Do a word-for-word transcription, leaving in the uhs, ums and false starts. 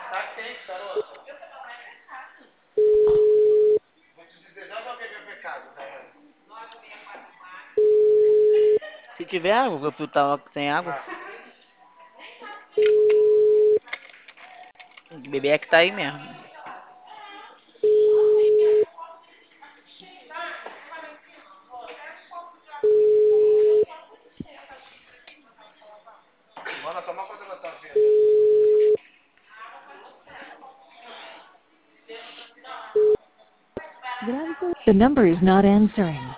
Tá quente, garoto. Vou te dizer, já joguei meu pecado, velho. Se tiver água, tu tá sem água, Não. tem que beber é que tá aí mesmo. Manda tomar conta da tua vida. The number is not answering.